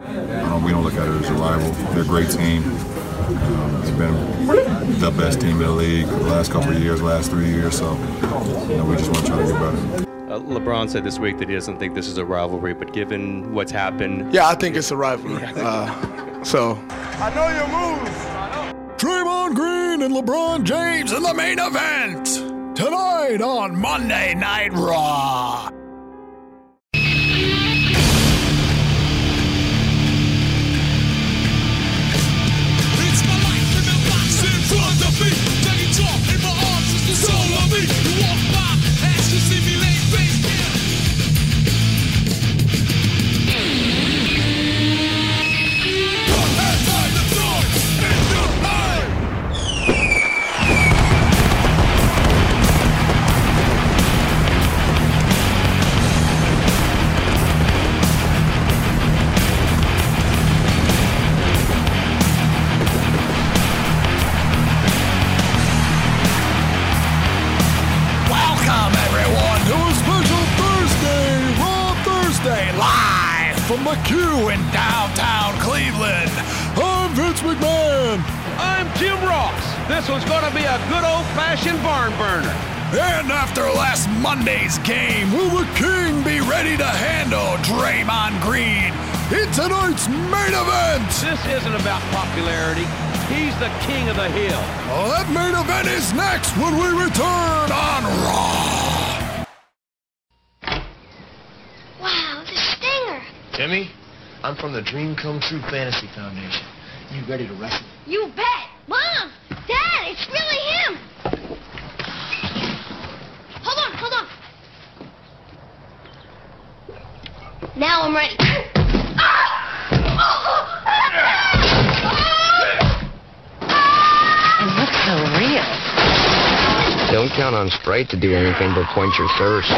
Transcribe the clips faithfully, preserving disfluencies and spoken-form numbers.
Um, we don't look at it as a rival. They're a great team. Um, it's been the best team in the league the last couple of years, last three years. So, you know, we just want to try to get better. Uh, LeBron said this week that he doesn't think this is a rivalry, but given what's happened... Yeah, I think it's a rivalry. Uh, so... I know your moves. Draymond Green and LeBron James in the main event tonight on Monday Night Raw. It's my life in the box in front of me. Taking talk in my arms is the soul of me. You walk by, ask to see me lay face down. From the Q in downtown Cleveland, I'm Vince McMahon. I'm Jim Ross. This one's going to be a good old-fashioned barn burner. And after last Monday's game, will the King be ready to handle Draymond Green in tonight's main event? This isn't about popularity. He's the king of the hill. Well, that main event is next when we return on Raw. Timmy, I'm from the Dream Come True Fantasy Foundation. You ready to wrestle? You bet! Mom! Dad! It's really him! Hold on, hold on. Now I'm ready. It looks so real. Don't count on Sprite to do anything but quench your thirst.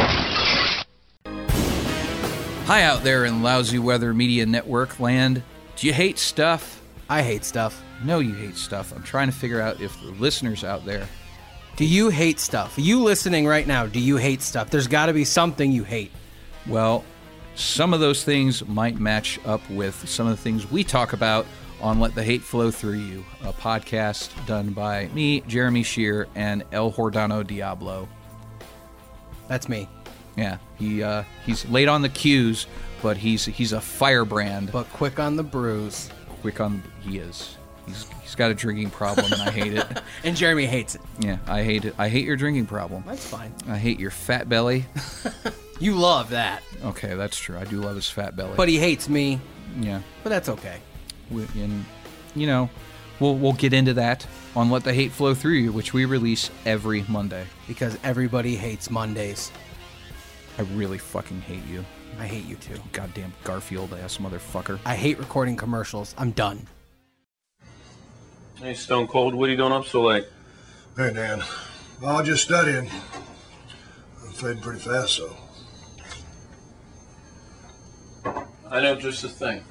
Hi out there in lousy weather media network land. Do you hate stuff? I hate stuff. No, you hate stuff. I'm trying to figure out if the listeners out there... Do you hate stuff? You listening right now, do you hate stuff? There's got to be something you hate. Well, some of those things might match up with some of the things we talk about on Let the Hate Flow Through You, a podcast done by me, Jeremy Shear, and El Hordano Diablo. That's me. Yeah, he uh, he's late on the cues, but he's he's a firebrand. But quick on the bruise. Quick on, he is. He's he's got a drinking problem, and I hate it. And Jeremy hates it. Yeah, I hate it. I hate your drinking problem. That's fine. I hate your fat belly. You love that. Okay, that's true. I do love his fat belly. But he hates me. Yeah, but that's okay. We, and you know, we'll we'll get into that on Let the Hate Flow Through You, which we release every Monday because everybody hates Mondays. I really fucking hate you. I hate you too. Goddamn Garfield-ass motherfucker. I hate recording commercials. I'm done. Hey, Stone Cold, what are you doing up so late? Hey, Dan. Well, I'm just studying. I'm fading pretty fast, so. I know just the thing.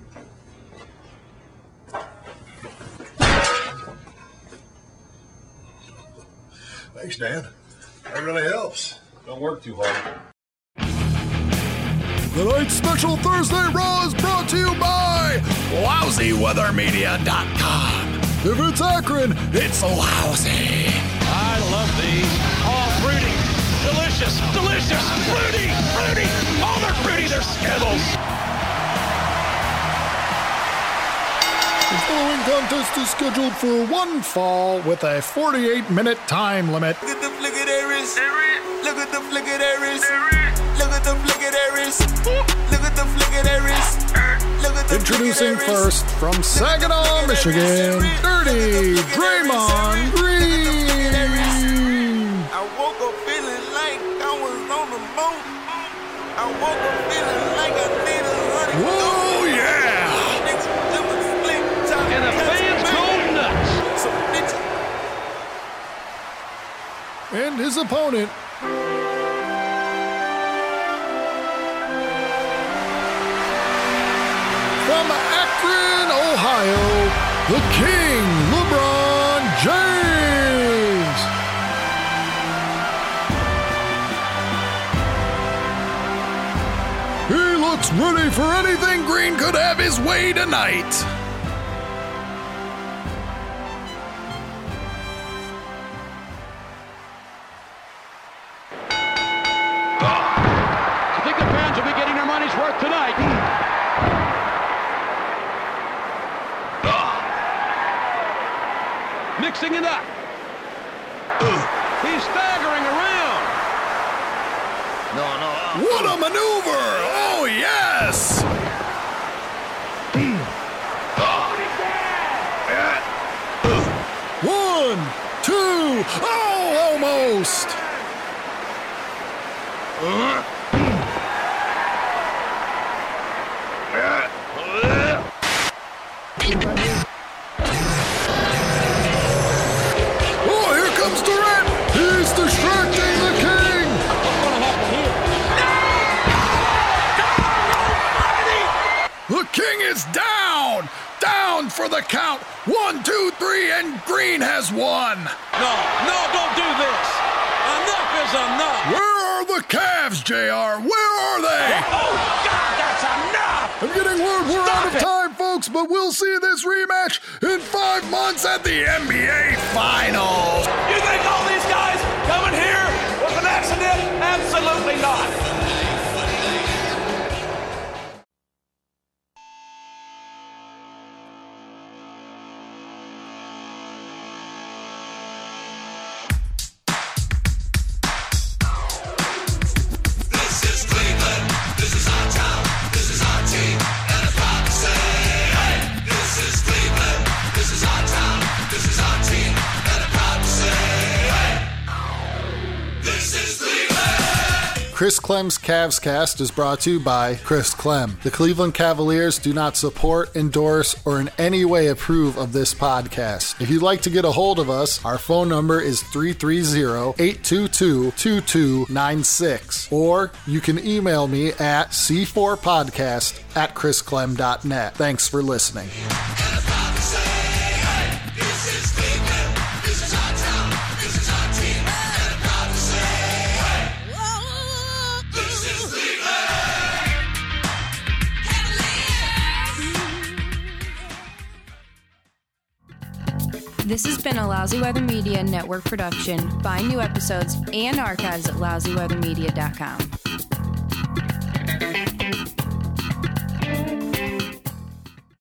Thanks, Dan. That really helps. Don't work too hard. Tonight's special Thursday Raw is brought to you by lousy weather media dot com. If it's Akron, it's lousy. I love these. All fruity. Delicious. Delicious. Fruity. Fruity. Oh, they're fruity. They're Skittles. The following contest is scheduled for one fall with a forty-eight minute time limit. Look at the flickaderis. Look at the flickaderis. Look at the flickaderis. Look at the flickaderis. Introducing first from Saginaw, Michigan, Dirty Draymond Green. I woke up feeling like I was on the moon. I woke up feeling like I needed a honey. Whoa, yeah! And the fans go nuts. And his opponent. From Akron, Ohio, the King, LeBron James. He looks ready for anything Green could have his way tonight. I think the fans will be getting their money's worth tonight. Mixing it up. He's staggering around. No, no. What a maneuver! Oh, yes! One, two, oh, almost! Oh, here comes Durant! He's distracting the king! The king is down! Down for the count! One, two, three, and Green has won! No, no, don't do this! Enough is enough! Where are the Cavs, J R? Where are they? Oh, God, that's enough! I'm getting word we're Stop out of it. time, folks, but we'll see this rematch in five months at the N B A Finals! You think all these guys coming here was an accident? Absolutely not! This is Cleveland. This is our town. This is our team. And I'm proud to say, hey, this is Cleveland. This is our town. This is our team. And I'm proud to say, hey, this is Cleveland. Chris Clem's Cavs Cast is brought to you by Chris Clem. The Cleveland Cavaliers do not support, endorse, or in any way approve of this podcast. If you'd like to get a hold of us, our phone number is three three zero, eight two two, two two nine six. Or you can email me at c four podcast at chris clem dot net. Thanks for listening. And I'm proud to say, hey, this is Cleveland. This is our town. This is our team. And I'm proud to say, hey, this is Cleveland. This has been a Lousy Weather Media Network production. Find new episodes and archives at lousy weather media dot com.